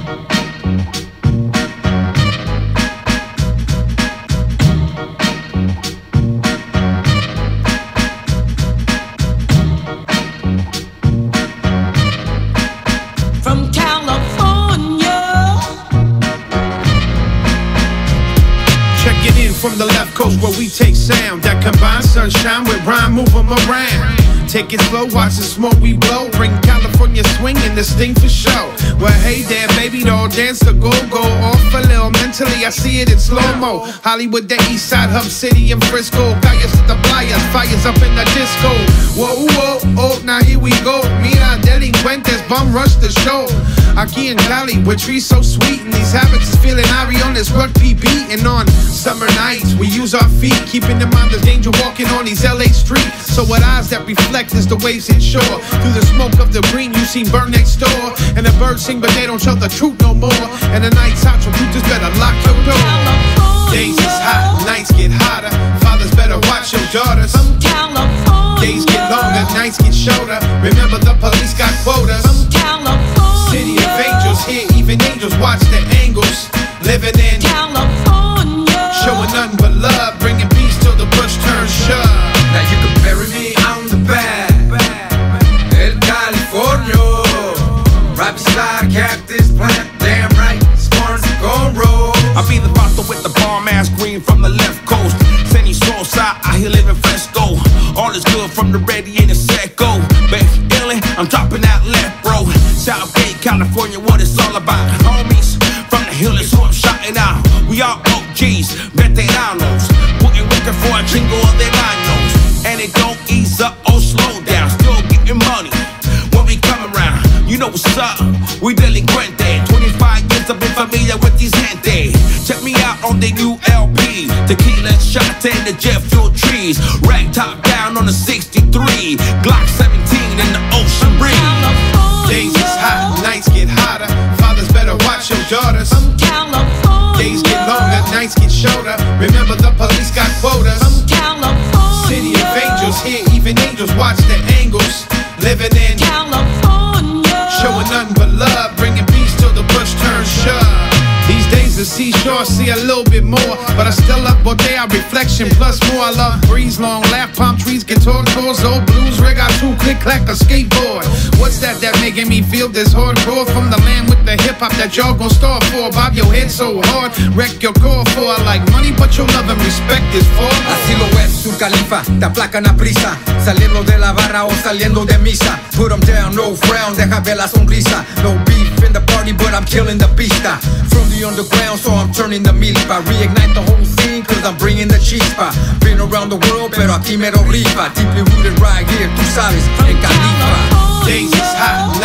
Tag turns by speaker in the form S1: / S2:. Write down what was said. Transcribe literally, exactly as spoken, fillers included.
S1: From the left coast where we take sound that combines sunshine with rhyme, move 'em around. Take it slow, watch the smoke we blow. Bring California swing and this thing for show. Well, hey there, baby doll, dance the go-go. Off a little mentally, I see it in slow-mo. Hollywood, the east side, Hub City and Frisco. Calles to the playas, fires up in the disco. Whoa, whoa, oh, now here we go. Mira, delincuentes, bum rush the show. Aquí in Cali, with trees so sweet, and these habits is feeling Ari on this rugby beat. And on summer nights, we use our feet, keeping in mind there's danger walking on these L A streets. So what eyes that reflect is the waves hit shore. Through the smoke of the green, you seen burn next door. And the birds sing, but they don't tell the truth no more. And the night's hot, so you just better lock your door. California. Days is hot, nights get hotter. Fathers better watch your daughters.
S2: From California.
S1: Days get longer, nights get shorter. Remember the police got quotas.
S2: From California.
S1: City of angels, here even angels watch the angles. Living in
S2: California.
S1: Showing nothing but love, bringing peace till the push turns shove.
S3: Now you can bury me on the back, El California. Right beside Cactus Plant, damn right, Sparks gon' roll.
S4: I be the vato with the bomb ass green from the left coast. Sunny Southside, I here living fresco. All is good from the ready and the secco. Baby, illin', I'm dropping out left, bro. Southgate, California, what it's all about. Homies from the hill is who I'm shouting out. We all O Gs, veteranos. Putting record for a chingo of their años. And it don't ease up or slow down. Still getting money when we come around. You know what's up, we delinquente. twenty-five years I've been familiar with these gente. Check me out on the new L P. Tequila shot and the jet fuel trees. Rag top down on the sixty-three. Glock seventeen in the ocean breeze.
S1: Days is hot, nights get hotter. Fathers better watch your daughters.
S2: From California.
S1: Days get longer, nights get shorter. Remember the police got quotas.
S2: From California.
S1: City of angels, here even angels watch the angles. Living in
S2: California.
S1: Showing nothing but love, bringing peace till the push turns shove. These days the seashore see a little bit more, but I still love Bodega reflection plus more. I love breeze, long laugh, palm trees, guitar chords, old blues, rig out two, click clack, a skateboard. What's that that making me feel this hardcore? From the land with the hip hop that y'all gon' starve for. Bob your head so hard, wreck your core for. I like money, but your love and respect is for.
S3: Así lo es, su califa, te aplacan a prisa. Saliendo de la barra o saliendo de misa. Put 'em down, no frown, deja ver la sonrisa. No beef in the party, but I'm killing the pista. From the underground, so I'm turning the milpa. Reignite the whole scene, cause I'm bringing the chispa. Been around the world, pero aquí me lo rifa. Deeply rooted right here, tú sabes, en Califa.
S1: Days is hot,